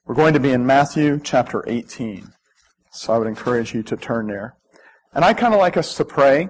We're going to be in Matthew chapter 18. So I would encourage you to turn there. And I'd kind of like us to pray,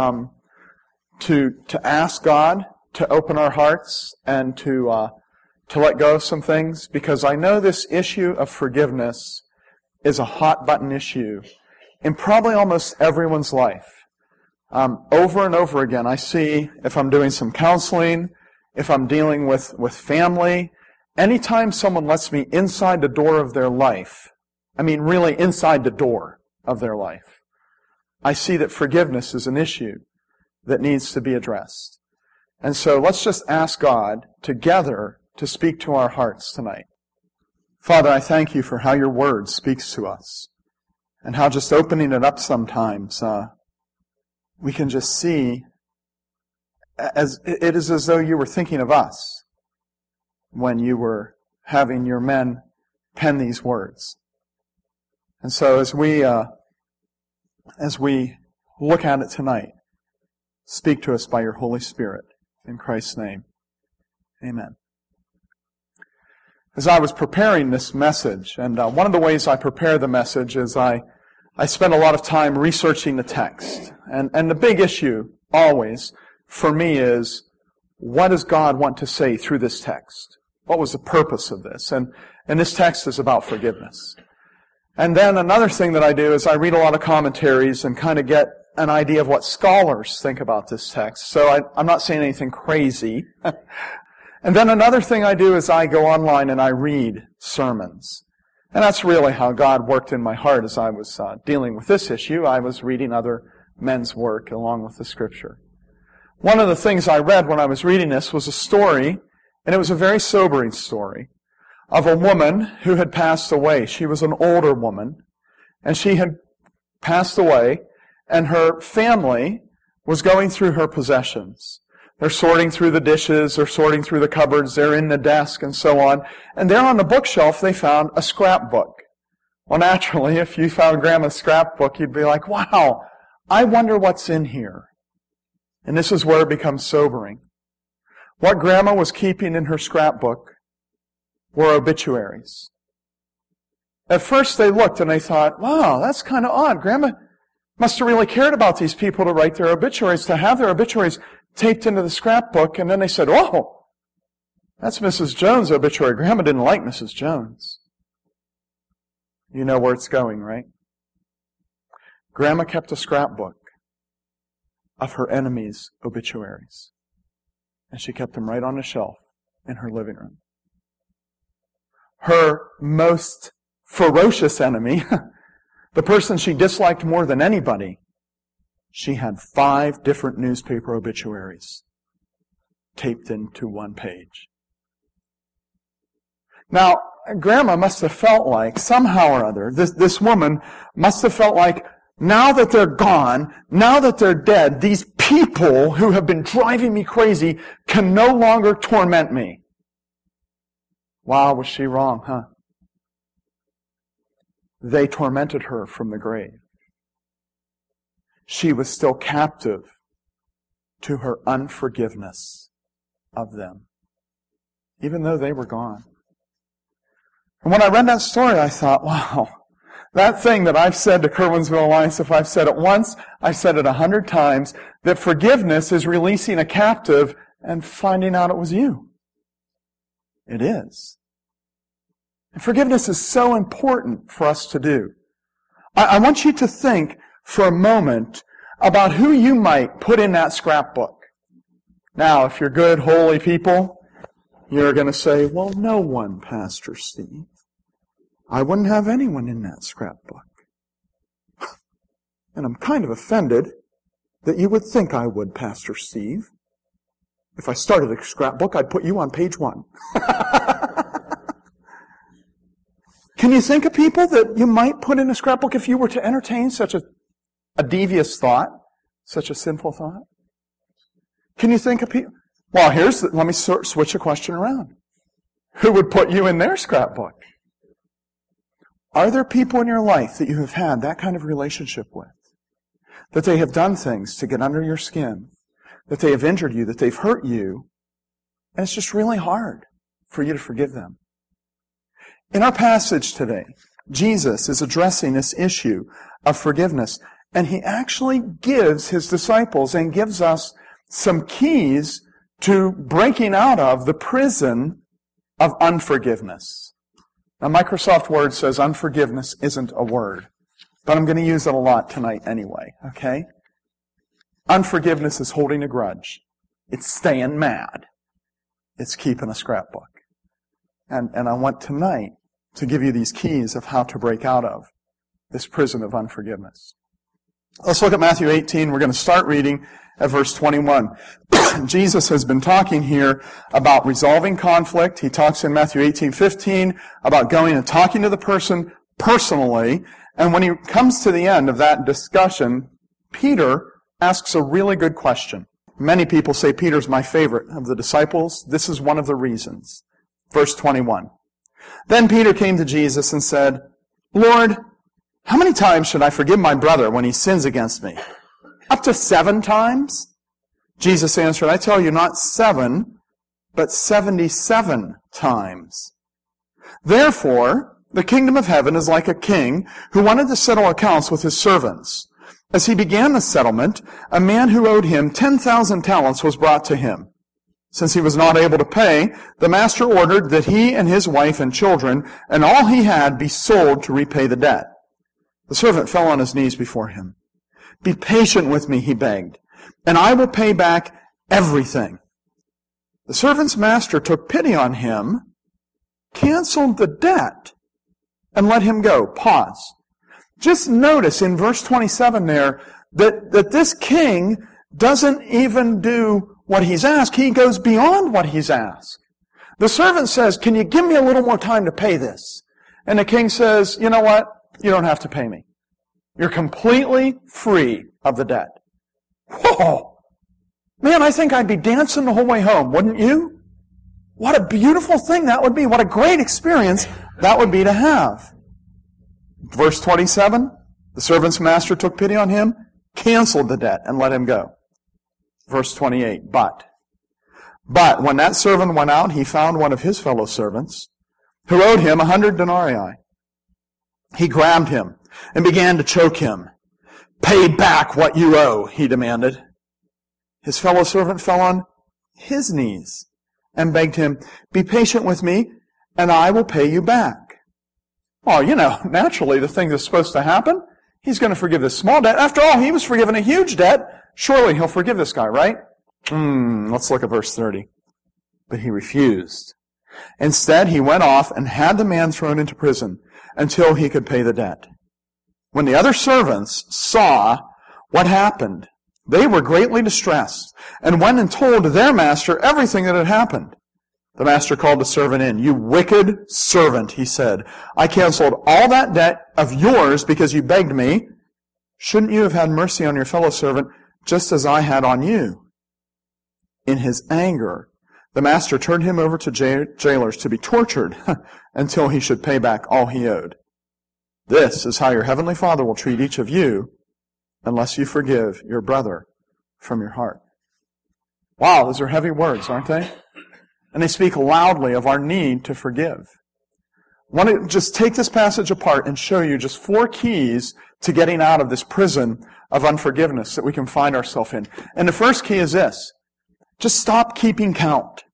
to ask God to open our hearts and to let go of some things, because I know this issue of forgiveness is a hot button issue in probably almost everyone's life. Over and over again, I see, if I'm doing some counseling, if I'm dealing with family, anytime someone lets me inside the door of their life, I mean really inside the door of their life, I see that forgiveness is an issue that needs to be addressed. And so let's just ask God together to speak to our hearts tonight. Father, I thank you for how your word speaks to us, and how just opening it up sometimes, we can just see as it is as though you were thinking of us when you were having your men pen these words. And so as we look at it tonight, speak to us by your Holy Spirit. In Christ's name, amen. As I was preparing this message, and one of the ways I prepare the message is I spend a lot of time researching the text. And the big issue always for me is, what does God want to say through this text? What was the purpose of this? And this text is about forgiveness. And then another thing that I do is I read a lot of commentaries and kind of get an idea of what scholars think about this text. So I'm not saying anything crazy. And then another thing I do is I go online and I read sermons. And that's really how God worked in my heart as I was dealing with this issue. I was reading other men's work along with the Scripture. One of the things I read when I was reading this was a story, and it was a very sobering story, of a woman who had passed away. She was an older woman, and she had passed away, and her family was going through her possessions. They're sorting through the dishes, they're sorting through the cupboards, they're in the desk, and so on. And there on the bookshelf, they found a scrapbook. Well, naturally, if you found Grandma's scrapbook, you'd be like, wow, I wonder what's in here. And this is where it becomes sobering. What Grandma was keeping in her scrapbook were obituaries. At first they looked and they thought, wow, that's kind of odd. Grandma must have really cared about these people to write their obituaries, to have their obituaries taped into the scrapbook. And then they said, oh, that's Mrs. Jones' obituary. Grandma didn't like Mrs. Jones. You know where it's going, right? Grandma kept a scrapbook of her enemies' obituaries. And she kept them right on the shelf in her living room. Her most ferocious enemy, the person she disliked more than anybody, she had 5 different newspaper obituaries taped into one page. Now, Grandma must have felt like, somehow or other, this woman must have felt like, now that they're gone, now that they're dead, these people who have been driving me crazy can no longer torment me. Wow, was she wrong, huh? They tormented her from the grave. She was still captive to her unforgiveness of them, even though they were gone. And when I read that story, I thought, wow, that thing that I've said to Curwensville Alliance, if I've said it once, I've said it 100 times, that forgiveness is releasing a captive and finding out it was you. It is. And forgiveness is so important for us to do. I want you to think for a moment about who you might put in that scrapbook. Now, if you're good, holy people, you're going to say, well, no one, Pastor Steve. I wouldn't have anyone in that scrapbook. And I'm kind of offended that you would think I would, Pastor Steve. If I started a scrapbook, I'd put you on page 1. Can you think of people that you might put in a scrapbook if you were to entertain such a devious thought, such a sinful thought? Can you think of people? Well, let me switch the question around. Who would put you in their scrapbook? Are there people in your life that you have had that kind of relationship with? That they have done things to get under your skin, that they have injured you, that they've hurt you, and it's just really hard for you to forgive them. In our passage today, Jesus is addressing this issue of forgiveness, and he actually gives his disciples and gives us some keys to breaking out of the prison of unforgiveness. Now, Microsoft Word says unforgiveness isn't a word, but I'm going to use it a lot tonight anyway, okay? Unforgiveness is holding a grudge. It's staying mad. It's keeping a scrapbook. And I want tonight to give you these keys of how to break out of this prison of unforgiveness. Let's look at Matthew 18. We're going to start reading at verse 21. Jesus has been talking here about resolving conflict. He talks in Matthew 18:15 about going and talking to the person personally. And when he comes to the end of that discussion, Peter asks a really good question. Many people say Peter's my favorite of the disciples. This is one of the reasons. Verse 21. Then Peter came to Jesus and said, Lord, how many times should I forgive my brother when he sins against me? Up to 7 times? Jesus answered, I tell you, not 7, but 77 times. Therefore, the kingdom of heaven is like a king who wanted to settle accounts with his servants. As he began the settlement, a man who owed him 10,000 talents was brought to him. Since he was not able to pay, the master ordered that he and his wife and children and all he had be sold to repay the debt. The servant fell on his knees before him. Be patient with me, he begged, and I will pay back everything. The servant's master took pity on him, canceled the debt, and let him go. Pause. Just notice in verse 27 there that this king doesn't even do what he's asked. He goes beyond what he's asked. The servant says, can you give me a little more time to pay this? And the king says, you know what? You don't have to pay me. You're completely free of the debt. Whoa! Man, I think I'd be dancing the whole way home, wouldn't you? What a beautiful thing that would be. What a great experience that would be to have. Verse 27, the servant's master took pity on him, canceled the debt, and let him go. Verse 28, But when that servant went out, he found one of his fellow servants who owed him 100 denarii. He grabbed him and began to choke him. Pay back what you owe, he demanded. His fellow servant fell on his knees and begged him, be patient with me, and I will pay you back. Well, naturally the thing that's supposed to happen, he's going to forgive this small debt. After all, he was forgiven a huge debt. Surely he'll forgive this guy, right? Let's look at verse 30. But he refused. Instead, he went off and had the man thrown into prison until he could pay the debt. When the other servants saw what happened, they were greatly distressed and went and told their master everything that had happened. The master called the servant in. You wicked servant, he said. I canceled all that debt of yours because you begged me. Shouldn't you have had mercy on your fellow servant just as I had on you? In his anger, the master turned him over to jailers to be tortured until he should pay back all he owed. This is how your heavenly Father will treat each of you unless you forgive your brother from your heart. Wow, those are heavy words, aren't they? And they speak loudly of our need to forgive. I want to just take this passage apart and show you just 4 keys to getting out of this prison of unforgiveness that we can find ourselves in. And the first key is this. Just stop keeping count.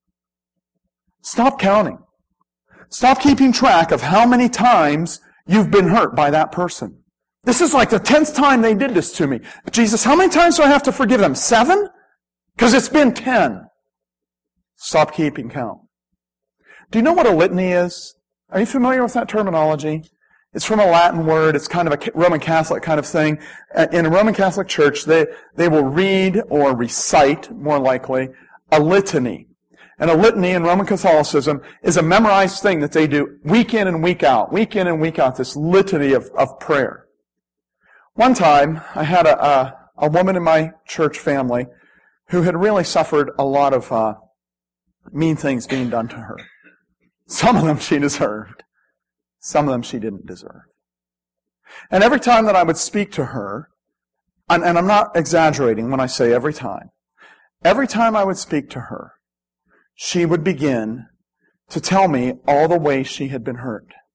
Stop counting. Stop keeping track of how many times you've been hurt by that person. This is like the 10th time they did this to me. Jesus, how many times do I have to forgive them? 7? Because it's been 10. Stop keeping count. Do you know what a litany is? Are you familiar with that terminology? It's from a Latin word. It's kind of a Roman Catholic kind of thing. In a Roman Catholic church, they will read or recite, more likely, a litany. And a litany in Roman Catholicism is a memorized thing that they do week in and week out, this litany of prayer. One time, I had a woman in my church family who had really suffered a lot of mean things being done to her. Some of them she deserved. Some of them she didn't deserve. And every time that I would speak to her, and I'm not exaggerating when I say every time I would speak to her, she would begin to tell me all the ways she had been hurt.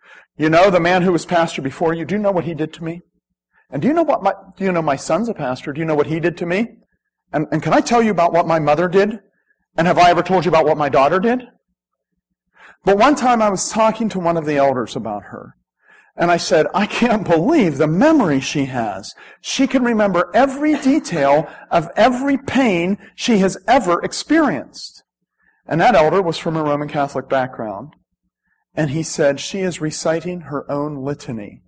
You know the man who was pastor before you, do you know what he did to me? And do you know my son's a pastor? Do you know what he did to me? And can I tell you about what my mother did? And have I ever told you about what my daughter did? But one time I was talking to one of the elders about her. And I said, I can't believe the memory she has. She can remember every detail of every pain she has ever experienced. And that elder was from a Roman Catholic background. And he said, she is reciting her own litany.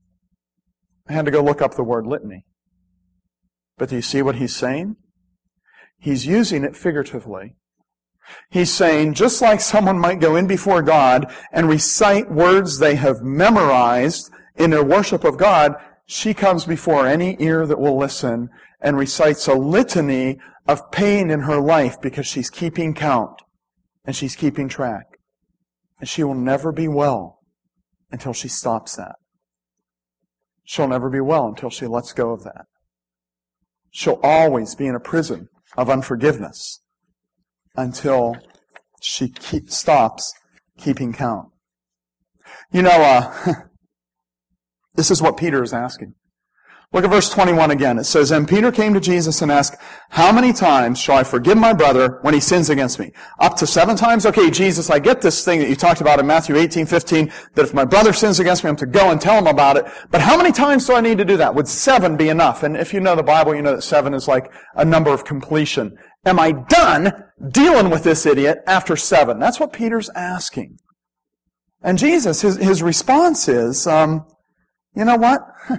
I had to go look up the word litany. But do you see what he's saying? He's using it figuratively. He's saying, just like someone might go in before God and recite words they have memorized in their worship of God, she comes before any ear that will listen and recites a litany of pain in her life because she's keeping count and she's keeping track. And she will never be well until she stops that. She'll never be well until she lets go of that. She'll always be in a prison of unforgiveness until she stops keeping count. You know, this is what Peter is asking. Look at verse 21 again. It says, and Peter came to Jesus and asked, how many times shall I forgive my brother when he sins against me? Up to 7 times? Okay, Jesus, I get this thing that you talked about in Matthew 18:15, that if my brother sins against me, I'm to go and tell him about it. But how many times do I need to do that? Would 7 be enough? And if you know the Bible, you know that 7 is like a number of completion. Am I done dealing with this idiot after 7? That's what Peter's asking. And Jesus, his response is, you know what?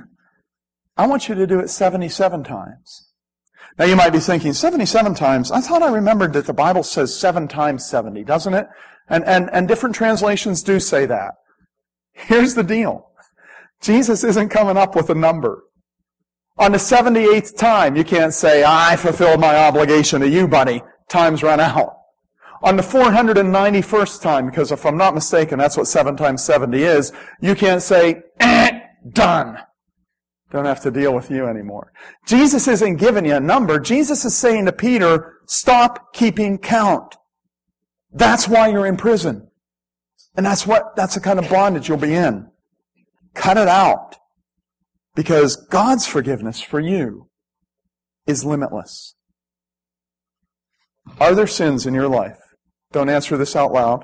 I want you to do it 77 times. Now you might be thinking, 77 times? I thought I remembered that the Bible says 7 times 70, doesn't it? And different translations do say that. Here's the deal. Jesus isn't coming up with a number. On the 78th time, you can't say, I fulfilled my obligation to you, buddy. Time's run out. On the 491st time, because if I'm not mistaken, that's what 7 times 70 is, you can't say, done. Don't have to deal with you anymore. Jesus isn't giving you a number. Jesus is saying to Peter, stop keeping count. That's why you're in prison. And that's the kind of bondage you'll be in. Cut it out. Because God's forgiveness for you is limitless. Are there sins in your life? Don't answer this out loud.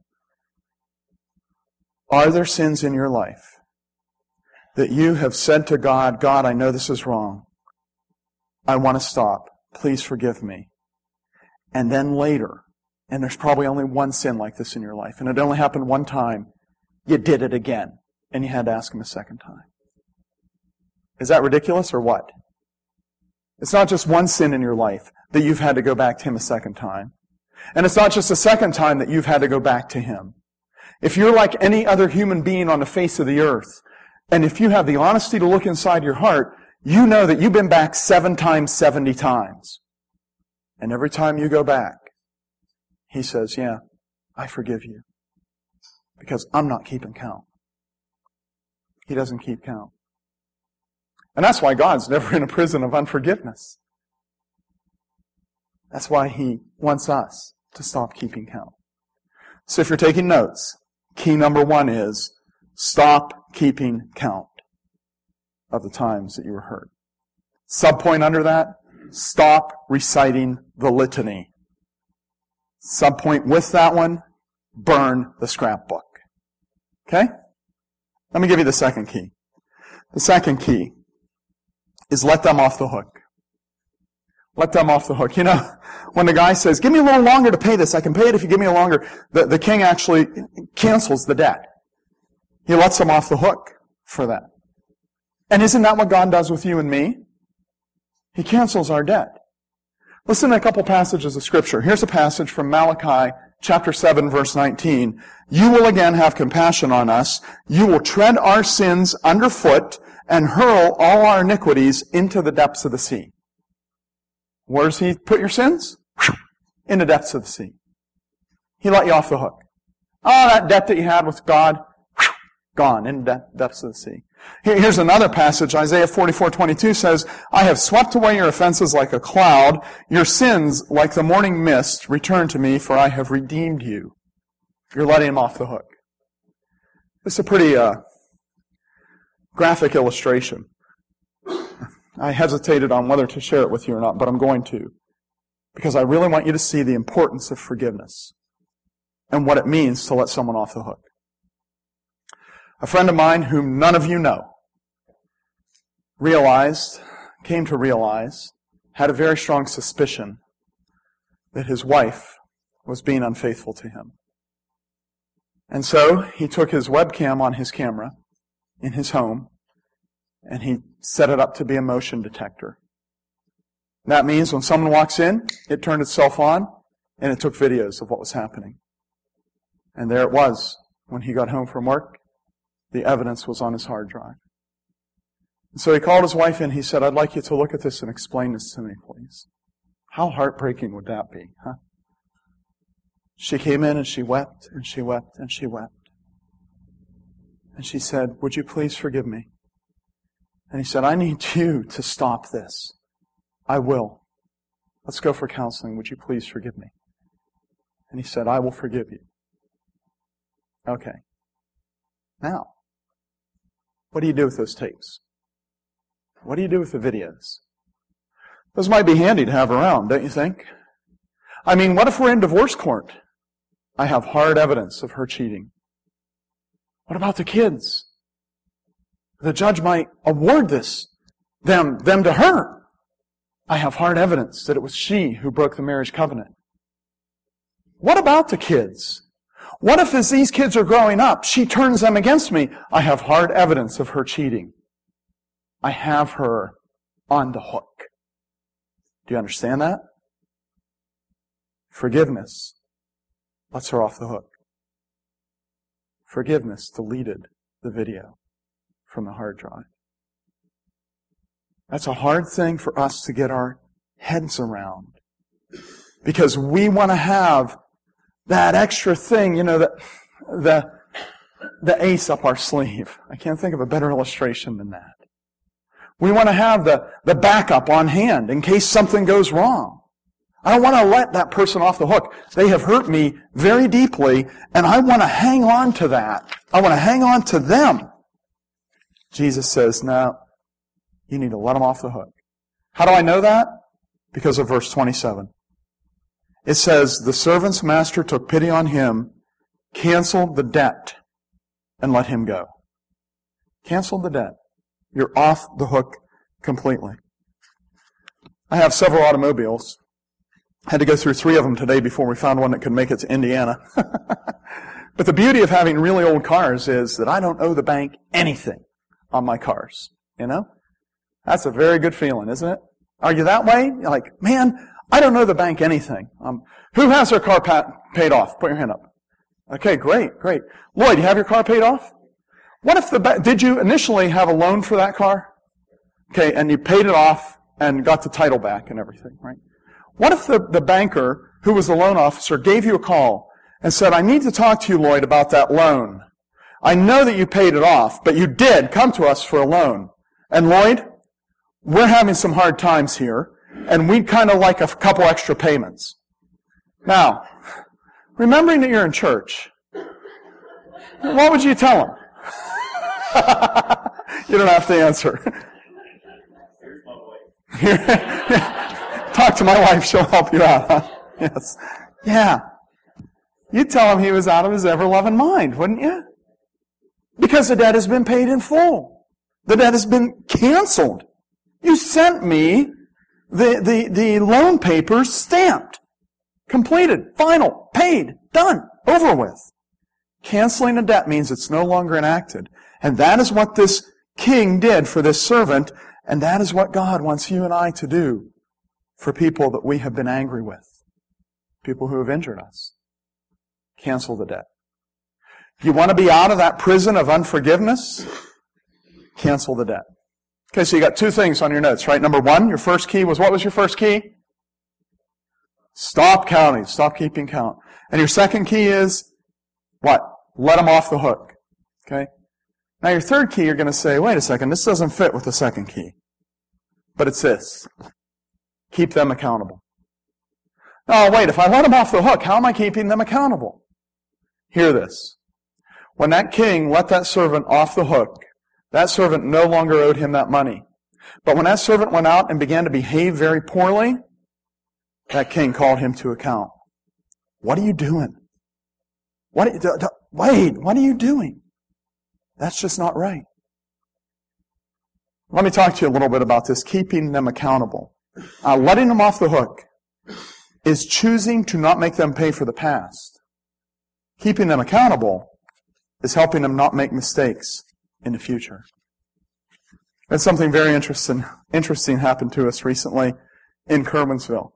Are there sins in your life that you have said to God, God, I know this is wrong. I want to stop. Please forgive me. And then later, and there's probably only one sin like this in your life, and it only happened one time, you did it again, and you had to ask him a second time. Is that ridiculous or what? It's not just one sin in your life that you've had to go back to him a second time. And it's not just a second time that you've had to go back to him. If you're like any other human being on the face of the earth, and if you have the honesty to look inside your heart, you know that you've been back 7 times, 70 times. And every time you go back, he says, yeah, I forgive you. Because I'm not keeping count. He doesn't keep count. And that's why God's never in a prison of unforgiveness. That's why he wants us to stop keeping count. So if you're taking notes, key number 1 is stop keeping count of the times that you were hurt. Subpoint under that, stop reciting the litany. Subpoint with that one, burn the scrapbook. Okay? Let me give you the second key. The second key is let them off the hook. Let them off the hook. You know, when the guy says, give me a little longer to pay this, I can pay it if you give me a longer, the king actually cancels the debt. He lets them off the hook for that. And isn't that what God does with you and me? He cancels our debt. Listen to a couple passages of Scripture. Here's a passage from Malachi chapter 7, verse 19. You will again have compassion on us. You will tread our sins underfoot and hurl all our iniquities into the depths of the sea. Where does he put your sins? In the depths of the sea. He let you off the hook. Oh, that debt that you had with God, gone in the depths of the sea. Here's another passage. Isaiah 44:22 says, I have swept away your offenses like a cloud. Your sins, like the morning mist, return to me, for I have redeemed you. You're letting him off the hook. It's a pretty graphic illustration. I hesitated on whether to share it with you or not, but I'm going to, because I really want you to see the importance of forgiveness and what it means to let someone off the hook. A friend of mine whom none of you know came to realize, had a very strong suspicion that his wife was being unfaithful to him. And so he took his webcam on his camera in his home and he set it up to be a motion detector. That means when someone walks in, it turned itself on and it took videos of what was happening. And there it was. When he got home from work, the evidence was on his hard drive. And so he called his wife in. He said, "I'd like you to look at this and explain this to me, please." How heartbreaking would that be, huh? She came in and she wept and she wept and she wept. And she said, "Would you please forgive me?" And he said, "I need you to stop this." "I will. Let's go for counseling. Would you please forgive me?" And he said, "I will forgive you." Okay. Now, what do you do with those tapes? What do you do with the videos? Those might be handy to have around, don't you think? I mean, what if we're in divorce court? I have hard evidence of her cheating. What about the kids? The judge might award them to her. I have hard evidence that it was she who broke the marriage covenant. What about the kids? What if as these kids are growing up, she turns them against me? I have hard evidence of her cheating. I have her on the hook. Do you understand that? Forgiveness lets her off the hook. Forgiveness deleted the video from the hard drive. That's a hard thing for us to get our heads around, because we want to have that extra thing, the ace up our sleeve. I can't think of a better illustration than that. We want to have the backup on hand in case something goes wrong. I don't want to let that person off the hook. They have hurt me very deeply, and I want to hang on to that. I want to hang on to them. Jesus says, no, you need to let them off the hook. How do I know that? Because of verse 27. It says, the servant's master took pity on him, canceled the debt, and let him go. Canceled the debt. You're off the hook completely. I have several automobiles. Had to go through 3 of them today before we found one that could make it to Indiana. But the beauty of having really old cars is that I don't owe the bank anything on my cars. That's a very good feeling, isn't it? Are you that way? You're like, man, I don't owe the bank anything. Who has their car paid off? Put your hand up. Okay, great. Lloyd, you have your car paid off? What if did you initially have a loan for that car? Okay, and you paid it off and got the title back and everything, right? What if the banker, who was the loan officer, gave you a call and said, I need to talk to you, Lloyd, about that loan. I know that you paid it off, but you did come to us for a loan. And Lloyd, we're having some hard times here, and we'd kind of like a couple extra payments. Now, remembering that you're in church, what would you tell him? You don't have to answer. Talk to my wife, she'll help you out, huh? Yes. Yeah. You'd tell him he was out of his ever-loving mind, wouldn't you? Because the debt has been paid in full. The debt has been canceled. You sent me the loan papers stamped, completed, final, paid, done, over with. Canceling a debt means it's no longer enacted. And that is what this king did for this servant, and that is what God wants you and I to do for people that we have been angry with, people who have injured us. Cancel the debt. You want to be out of that prison of unforgiveness? Cancel the debt. Okay, so you got 2 things on your notes, right? Number 1, your first key was, what was your first key? Stop counting. Stop keeping count. And your second key is, what? Let them off the hook. Okay? Now your third key, you're going to say, wait a second, this doesn't fit with the second key. But it's this. Keep them accountable. Oh, wait, if I let them off the hook, how am I keeping them accountable? Hear this. When that king let that servant off the hook, that servant no longer owed him that money. But when that servant went out and began to behave very poorly, that king called him to account. What are you doing? Wade, what are you doing? That's just not right. Let me talk to you a little bit about this, keeping them accountable. Letting them off the hook is choosing to not make them pay for the past. Keeping them accountable is helping them not make mistakes in the future. And something very interesting happened to us recently in Curwensville.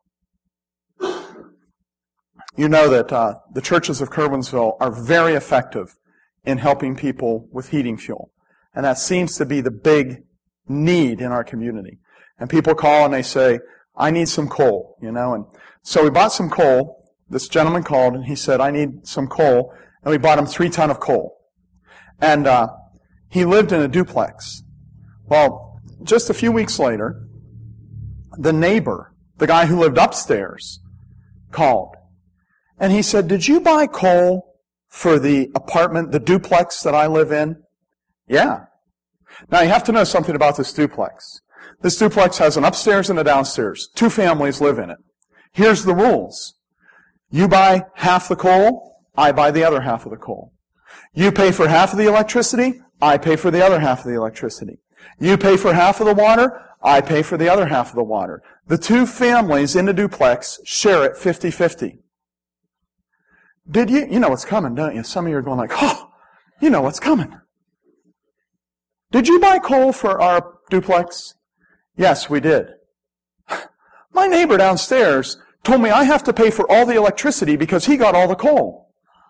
You know that the churches of Curwensville are very effective in helping people with heating fuel. And that seems to be the big need in our community. And people call and they say, I need some coal, And so we bought some coal. This gentleman called and he said, I need some coal. And we bought him 3 tons of coal. And he lived in a duplex. Well, just a few weeks later, the neighbor, the guy who lived upstairs, called. And he said, did you buy coal for the apartment, the duplex that I live in? Yeah. Now you have to know something about this duplex. This duplex has an upstairs and a downstairs. 2 families live in it. Here's the rules. You buy half the coal, I buy the other half of the coal. You pay for half of the electricity, I pay for the other half of the electricity. You pay for half of the water, I pay for the other half of the water. The 2 families in the duplex share it 50-50. Did you know what's coming, don't you? Some of you are going like, oh, you know what's coming. Did you buy coal for our duplex? Yes, we did. My neighbor downstairs told me I have to pay for all the electricity because he got all the coal.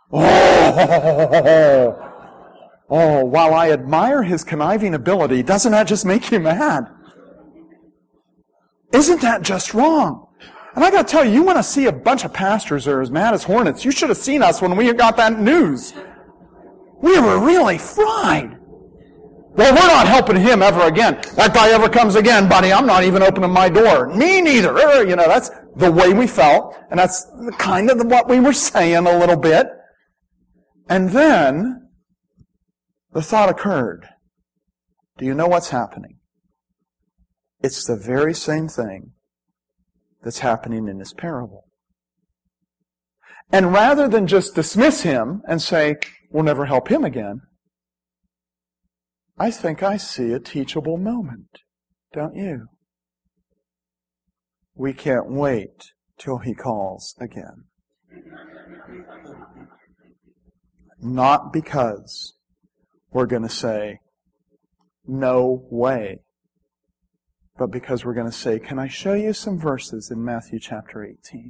Oh, while I admire his conniving ability, doesn't that just make you mad? Isn't that just wrong? And I got to tell you, you want to see a bunch of pastors that are as mad as hornets. You should have seen us when we got that news. We were really fried. Well, we're not helping him ever again. That guy ever comes again, buddy, I'm not even opening my door. Me neither. That's the way we felt. And that's kind of what we were saying a little bit. And then the thought occurred. Do you know what's happening? It's the very same thing that's happening in this parable. And rather than just dismiss him and say, we'll never help him again, I think I see a teachable moment, don't you? We can't wait till he calls again. Not because we're going to say, no way, but because we're going to say, can I show you some verses in Matthew chapter 18?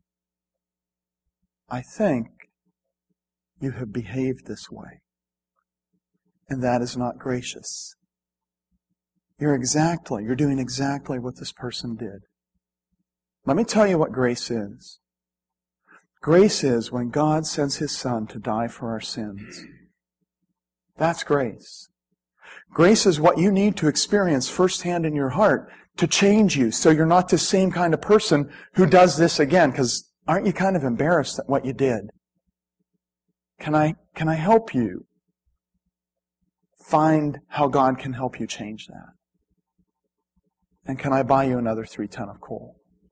I think you have behaved this way. And that is not gracious. You're doing exactly what this person did. Let me tell you what grace is. Grace is when God sends His Son to die for our sins. That's grace. Grace is what you need to experience firsthand in your heart to change you so you're not the same kind of person who does this again. Because aren't you kind of embarrassed at what you did? Can I help you find how God can help you change that? And can I buy you another 3 tons of coal?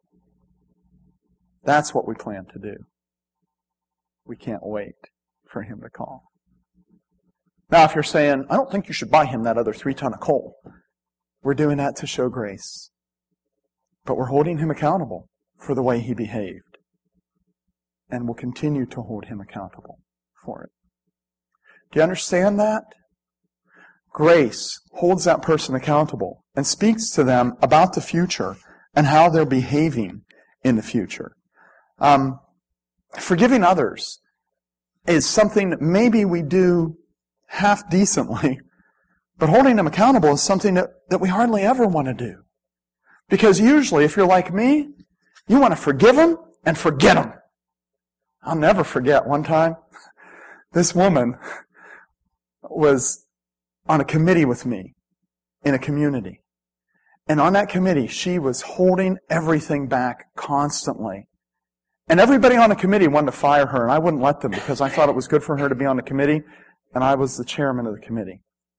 That's what we plan to do. We can't wait for Him to call. Now, if you're saying, I don't think you should buy him that other 3 tons of coal, we're doing that to show grace. But we're holding him accountable for the way he behaved. And we'll continue to hold him accountable for it. Do you understand that? Grace holds that person accountable and speaks to them about the future and how they're behaving in the future. Forgiving others is something that maybe we do half decently, but holding them accountable is something that we hardly ever want to do. Because usually, if you're like me, you want to forgive them and forget them. I'll never forget one time, this woman was on a committee with me in a community. And on that committee, she was holding everything back constantly. And everybody on the committee wanted to fire her, and I wouldn't let them because I thought it was good for her to be on the committee. and I was the chairman of the committee.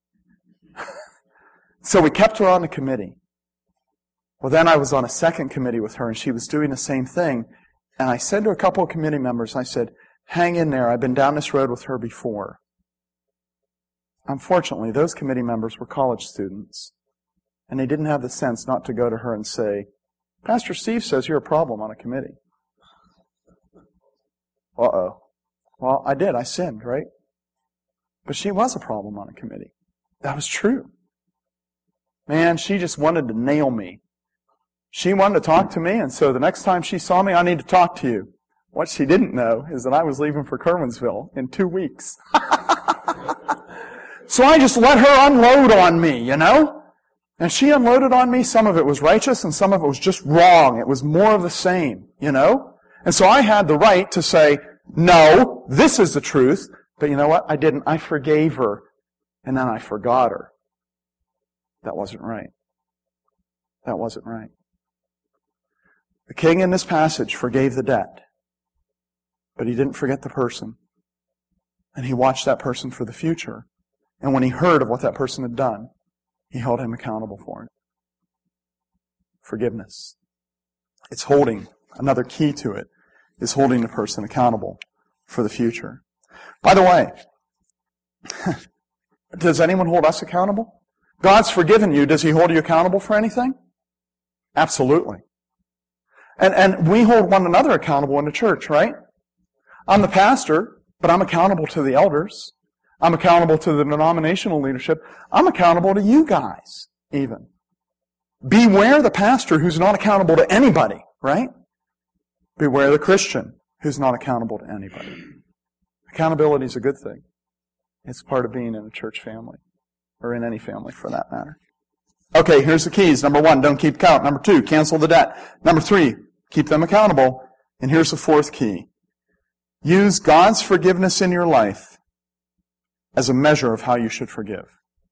So we kept her on the committee. Well, then I was on a second committee with her, and she was doing the same thing. And I said to a couple of committee members, I said, hang in there. I've been down this road with her before. Unfortunately, those committee members were college students, and they didn't have the sense not to go to her and say, Pastor Steve says you're a problem on a committee. Uh-oh. Well, I did. I sinned, right? But she was a problem on a committee. That was true. Man, she just wanted to nail me. She wanted to talk to me, and so the next time she saw me, I need to talk to you. What she didn't know is that I was leaving for Kerwinsville in 2 weeks. So I just let her unload on me, you know? And she unloaded on me. Some of it was righteous, and some of it was just wrong. It was more of the same, you know? And so I had the right to say, no, this is the truth. But you know what? I didn't. I forgave her, and then I forgot her. That wasn't right. That wasn't right. The king in this passage forgave the debt, but he didn't forget the person. And he watched that person for the future. And when he heard of what that person had done, he held him accountable for it. Forgiveness. It's holding, another key to it, is holding the person accountable for the future. By the way, does anyone hold us accountable? God's forgiven you. Does He hold you accountable for anything? Absolutely. And we hold one another accountable in the church, right? I'm the pastor, but I'm accountable to the elders. I'm accountable to the denominational leadership. I'm accountable to you guys, even. Beware the pastor who's not accountable to anybody, right? Beware the Christian who's not accountable to anybody. Accountability is a good thing. It's part of being in a church family, or in any family for that matter. Okay, here's the keys. Number 1, don't keep count. Number 2, cancel the debt. Number 3, keep them accountable. And here's the 4th key. Use God's forgiveness in your life as a measure of how you should forgive.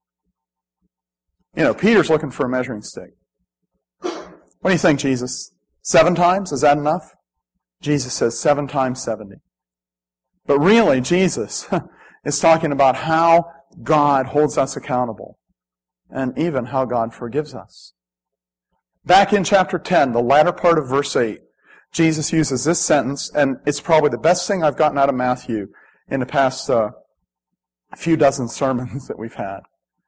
You know, Peter's looking for a measuring stick. What do you think, Jesus? 7 times? Is that enough? Jesus says 7 times 70. But really, Jesus is talking about how God holds us accountable, and even how God forgives us. Back in chapter 10, the latter part of verse 8, Jesus uses this sentence, and it's probably the best thing I've gotten out of Matthew in the past few dozen sermons that we've had.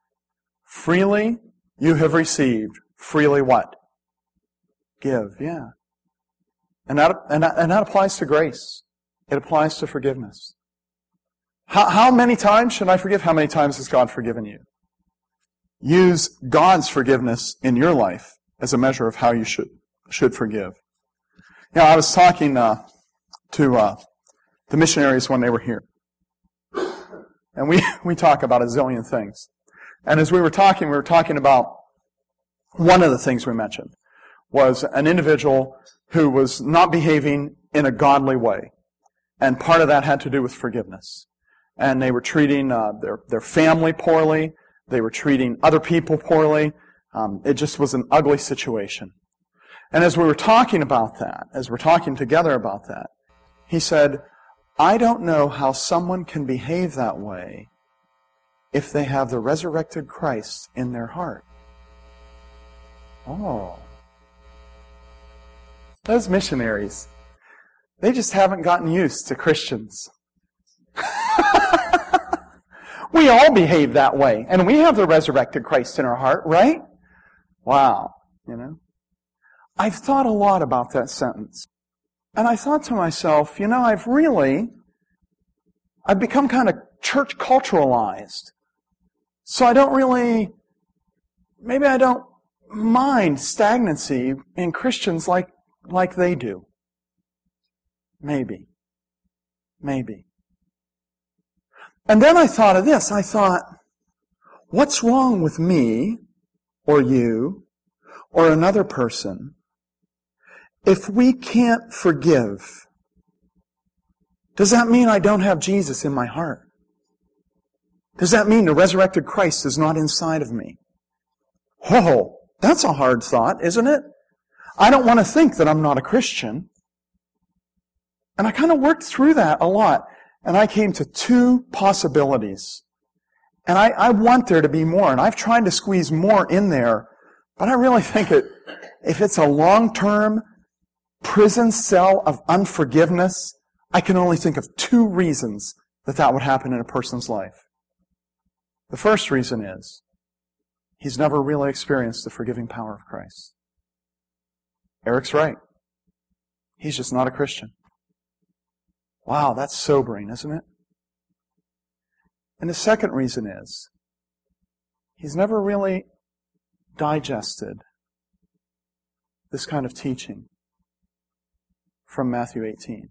Freely you have received, freely what? Give, yeah. And that applies to grace. It applies to forgiveness. How many times should I forgive? How many times has God forgiven you? Use God's forgiveness in your life as a measure of how you should forgive. You know, I was talking to the missionaries when they were here. And we talk about a zillion things. And as we were talking about one of the things we mentioned was an individual who was not behaving in a godly way. And part of that had to do with forgiveness. And they were treating their family poorly. They were treating other people poorly. It just was an ugly situation. And as we were talking about that, as we're talking together about that, he said, I don't know how someone can behave that way if they have the resurrected Christ in their heart. Oh. Those missionaries, they just haven't gotten used to Christians. We all behave that way, and we have the resurrected Christ in our heart, right? Wow, you know. I've thought a lot about that sentence. And I thought to myself, you know, I've become kind of church culturalized. So I don't mind stagnancy in Christians like they do. Maybe. And then I thought of this. I thought, what's wrong with me, or you, or another person, if we can't forgive? Does that mean I don't have Jesus in my heart? Does that mean the resurrected Christ is not inside of me? Oh, that's a hard thought, isn't it? I don't want to think that I'm not a Christian. And I kind of worked through that a lot. And I came to 2 possibilities And I want there to be more, and I've tried to squeeze more in there, but I really think if it's a long-term prison cell of unforgiveness, I can only think of 2 reasons that would happen in a person's life. The first reason is he's never really experienced the forgiving power of Christ. Eric's right. He's just not a Christian. Wow, that's sobering, isn't it? And the second reason is he's never really digested this kind of teaching from Matthew 18.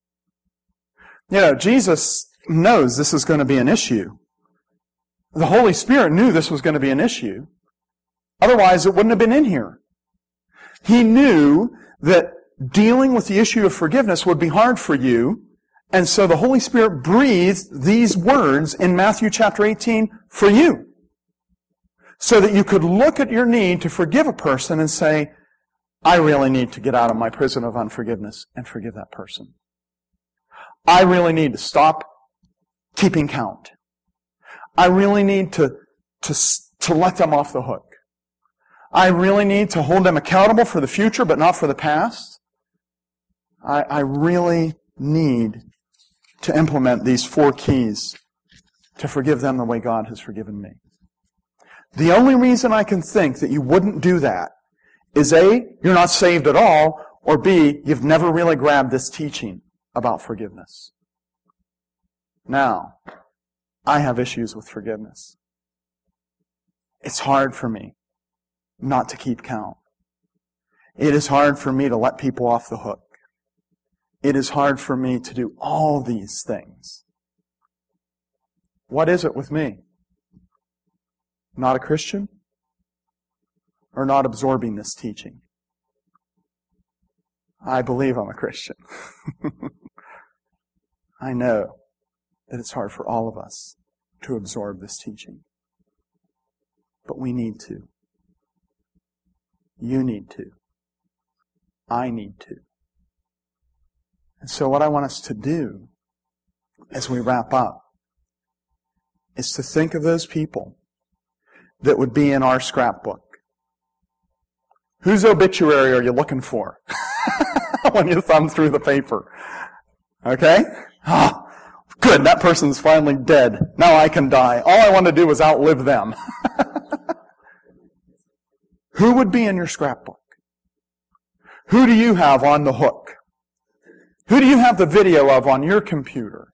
You know, Jesus knows this is going to be an issue. The Holy Spirit knew this was going to be an issue. Otherwise, it wouldn't have been in here. He knew that dealing with the issue of forgiveness would be hard for you, and so the Holy Spirit breathed these words in Matthew chapter 18 for you, so that you could look at your need to forgive a person and say, I really need to get out of my prison of unforgiveness and forgive that person. I really need to stop keeping count. I really need to let them off the hook. I really need to hold them accountable for the future, but not for the past. I really need to implement these 4 keys to forgive them the way God has forgiven me. The only reason I can think that you wouldn't do that is A, you're not saved at all, or B, you've never really grabbed this teaching about forgiveness. Now, I have issues with forgiveness. It's hard for me not to keep count. It is hard for me to let people off the hook. It is hard for me to do all these things. What is it with me? Not a Christian? Or not absorbing this teaching? I believe I'm a Christian. I know that it's hard for all of us to absorb this teaching. But we need to. You need to. I need to. And so what I want us to do as we wrap up is to think of those people that would be in our scrapbook. Whose obituary are you looking for when you thumb through the paper? Okay? Oh, good, that person's finally dead. Now I can die. All I want to do is outlive them. Who would be in your scrapbook? Who do you have on the hook? Who do you have the video of on your computer?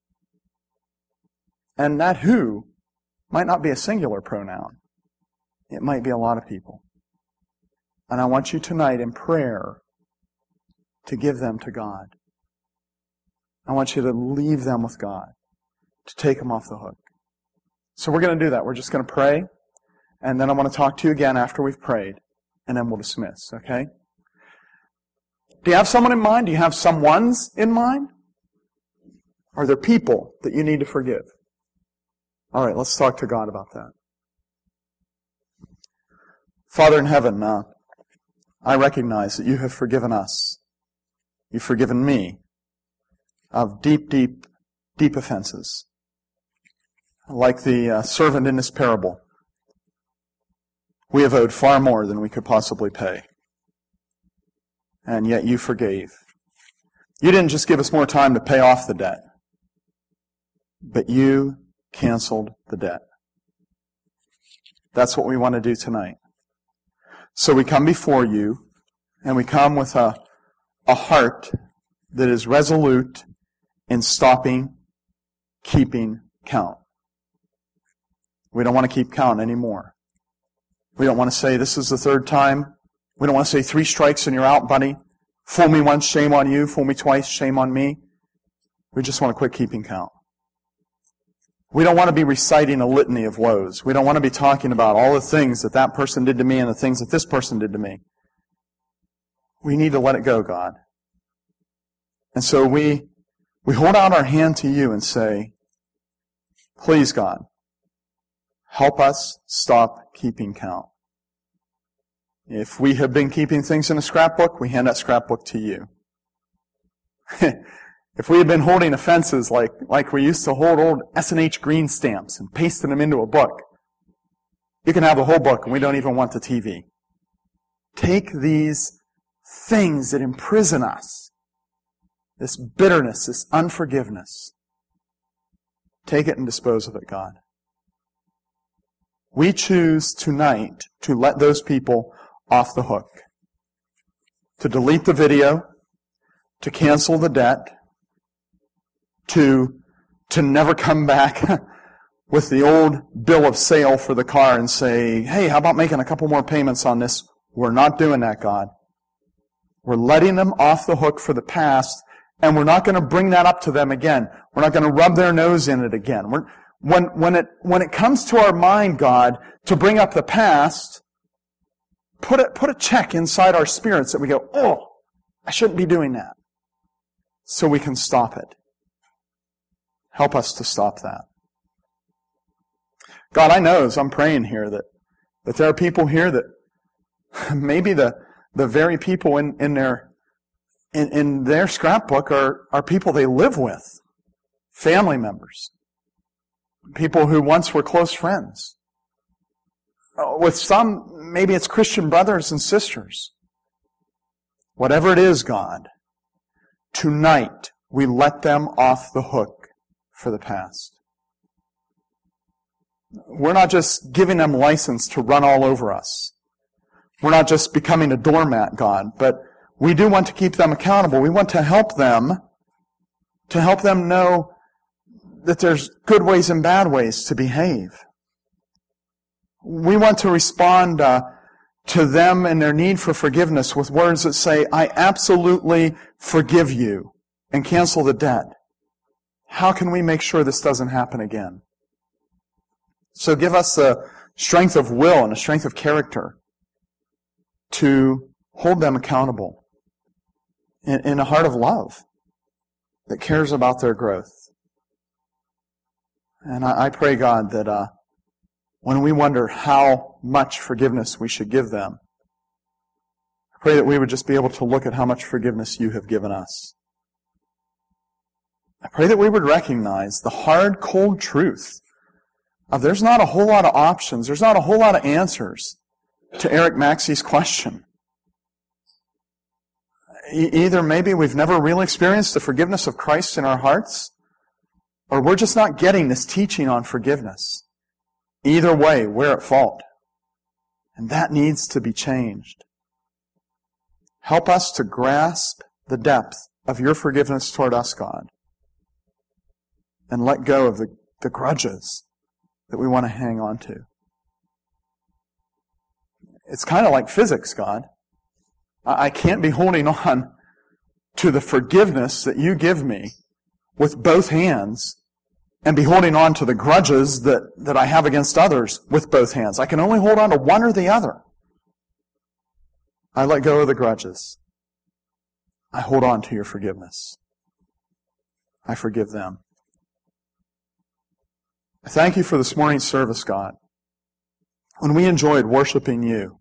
And that who might not be a singular pronoun. It might be a lot of people. And I want you tonight in prayer to give them to God. I want you to leave them with God, to take them off the hook. So we're going to do that. We're just going to pray, and then I want to talk to you again after we've prayed, and then we'll dismiss, okay? Do you have someone in mind? Do you have someones in mind? Are there people that you need to forgive? All right, let's talk to God about that. Father in heaven, I recognize that you have forgiven us. You've forgiven me of deep, deep, deep offenses. Like the servant in this parable, we have owed far more than we could possibly pay. And yet you forgave. You didn't just give us more time to pay off the debt, but you canceled the debt. That's what we want to do tonight. So we come before you, and we come with a heart that is resolute in stopping keeping count. We don't want to keep count anymore. We don't want to say, this is the 3rd time. We don't want to say 3 strikes and you're out, buddy. Fool me once, shame on you. Fool me twice, shame on me. We just want to quit keeping count. We don't want to be reciting a litany of woes. We don't want to be talking about all the things that that person did to me and the things that this person did to me. We need to let it go, God. And so we hold out our hand to you and say, please, God, help us stop keeping count. If we have been keeping things in a scrapbook, we hand that scrapbook to you. If we had been holding offenses like we used to hold old S&H green stamps and pasting them into a book, you can have the whole book and we don't even want the TV. Take these things that imprison us, this bitterness, this unforgiveness, take it and dispose of it, God. We choose tonight to let those people off the hook, to delete the video, to cancel the debt, to never come back with the old bill of sale for the car and say, hey, how about making a couple more payments on this? We're not doing that, God. We're letting them off the hook for the past, and we're not going to bring that up to them again. We're not going to rub their nose in it again. When it comes to our mind, God, to bring up the past, put a check inside our spirits that we go, oh, I shouldn't be doing that. So we can stop it. Help us to stop that. God, I know as I'm praying here that there are people here that maybe the very people in their scrapbook are people they live with, family members, people who once were close friends. With some, maybe it's Christian brothers and sisters. Whatever it is, God, tonight we let them off the hook for the past. We're not just giving them license to run all over us. We're not just becoming a doormat, God, but we do want to keep them accountable. We want to help them know that there's good ways and bad ways to behave. We want to respond to them and their need for forgiveness with words that say, I absolutely forgive you, and cancel the debt. How can we make sure this doesn't happen again? So give us a strength of will and a strength of character to hold them accountable in a heart of love that cares about their growth. And I pray, God, that when we wonder how much forgiveness we should give them, I pray that we would just be able to look at how much forgiveness you have given us. I pray that we would recognize the hard, cold truth of there's not a whole lot of options, there's not a whole lot of answers to Eric Maxey's question. Either maybe we've never really experienced the forgiveness of Christ in our hearts, or we're just not getting this teaching on forgiveness. Either way, we're at fault. And that needs to be changed. Help us to grasp the depth of your forgiveness toward us, God, and let go of the grudges that we want to hang on to. It's kind of like physics, God. I can't be holding on to the forgiveness that you give me with both hands and be holding on to the grudges that I have against others with both hands. I can only hold on to one or the other. I let go of the grudges. I hold on to your forgiveness. I forgive them. I thank you for this morning's service, God. When we enjoyed worshiping you,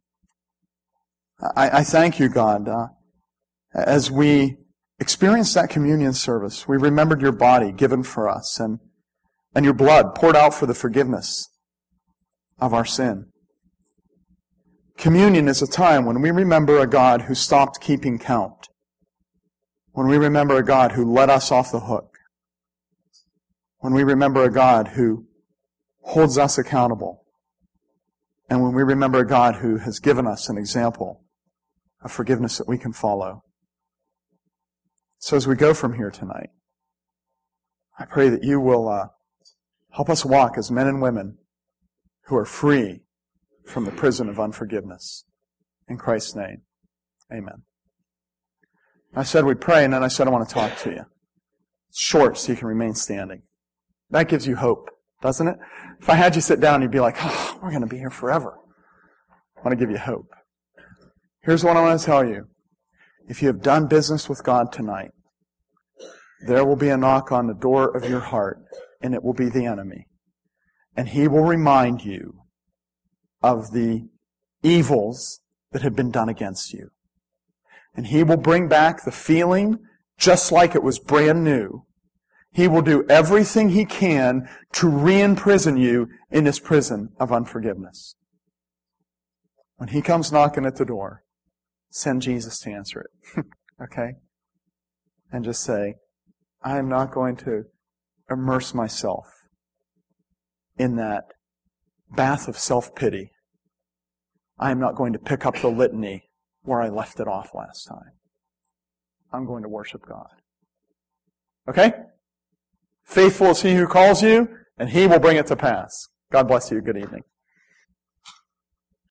I thank you, God, as we experienced that communion service. We remembered your body given for us and your blood poured out for the forgiveness of our sin. Communion is a time when we remember a God who stopped keeping count, when we remember a God who let us off the hook, when we remember a God who holds us accountable, and when we remember a God who has given us an example of forgiveness that we can follow. So as we go from here tonight, I pray that you will help us walk as men and women who are free from the prison of unforgiveness. In Christ's name, amen. I said we'd pray, and then I said I want to talk to you. It's short, so you can remain standing. That gives you hope, doesn't it? If I had you sit down, you'd be like, oh, we're going to be here forever. I want to give you hope. Here's what I want to tell you. If you have done business with God tonight, there will be a knock on the door of your heart, and it will be the enemy. And he will remind you of the evils that have been done against you. And he will bring back the feeling just like it was brand new, He will do everything He can to re-imprison you in this prison of unforgiveness. When He comes knocking at the door, send Jesus to answer it. Okay? And just say, I am not going to immerse myself in that bath of self-pity. I am not going to pick up the litany where I left it off last time. I'm going to worship God. Okay? Faithful is He who calls you, and He will bring it to pass. God bless you. Good evening.